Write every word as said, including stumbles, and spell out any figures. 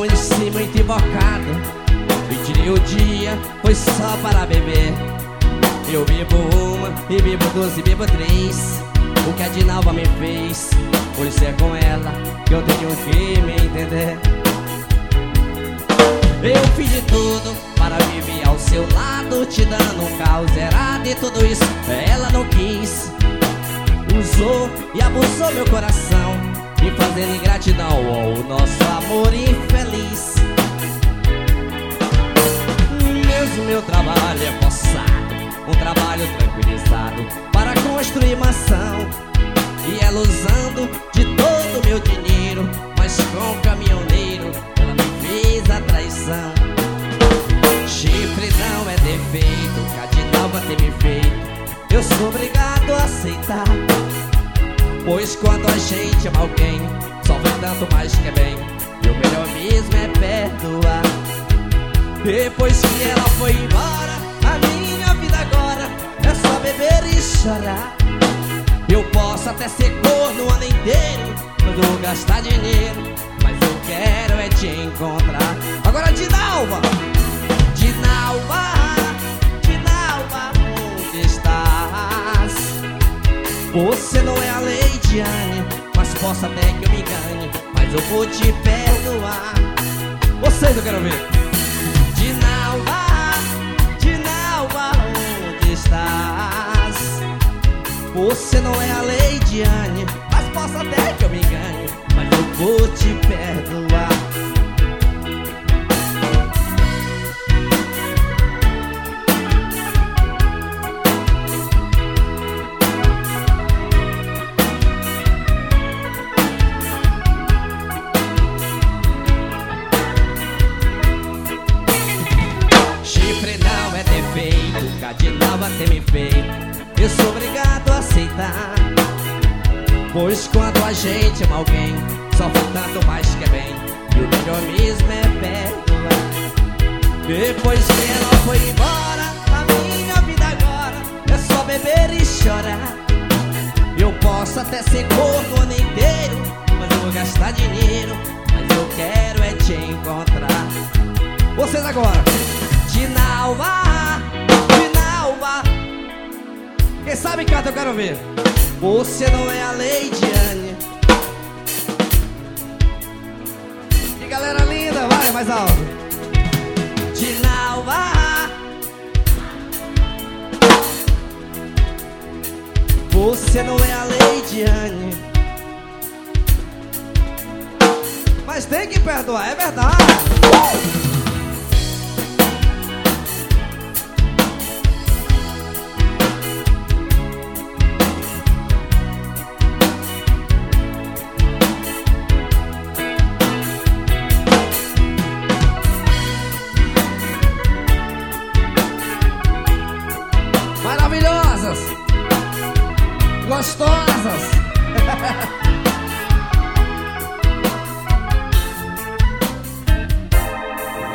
amanheci muito invocado e tirei o dia, foi só para beber. Eu bebo uma, e bebo duas, e bebo três. O que a Dinalva me fez, por isso é com ela que eu tenho que me entender. Eu fiz de tudo para viver ao seu lado, te dando um carro zerado e tudo isso ela não quis. Usou e abusou meu coração, me fazendo ingratidão ao nosso amor infeliz. Mesmo meu trabalho é forçado, um trabalho tranquilizado para construir mansão, e ela usando de todo o meu dinheiro, mas com o caminhoneiro ela me fez a traição. Chifre não é defeito, que a Dinalva tem me feito, eu sou obrigado a aceitar, pois quando a gente ama alguém, sofre tanto mais que é bem, e o melhor mesmo é perdoar. Depois que ela foi embora, a minha vida agora é só beber e chorar. Eu posso até ser corno o ano inteiro, mas eu vou gastar dinheiro, mas eu quero é te encontrar. Agora Dinalva, Dinalva, Dinalva, onde estás? Você não é a Leidiane, mas posso até que eu me engane, mas eu vou te perdoar. Vocês eu quero ver. Dinalva, Dinalva, onde estás? Você não é a Leidiane, mas posso até que eu me engane, mas eu vou te perdoar. Chifre não é defeito, que a Dinalva tem me feito, eu sou obrigado a aceitar, pois quando a gente ama alguém, sofre tanto mais que é bem, e o melhor mesmo é perdoar. Depois que ela foi embora, a minha vida agora é só beber e chorar. Eu posso até ser corno o ano inteiro, mas eu vou gastar dinheiro, mas eu quero é te encontrar. Vocês agora. Dinalva, Dinalva, quem sabe canta, eu quero ver. Você não é a Leidiane. E galera linda, vai mais alto. Dinalva, você não é a Leidiane, mas tem que perdoar, é verdade. uh! Maravilhosas, gostosas.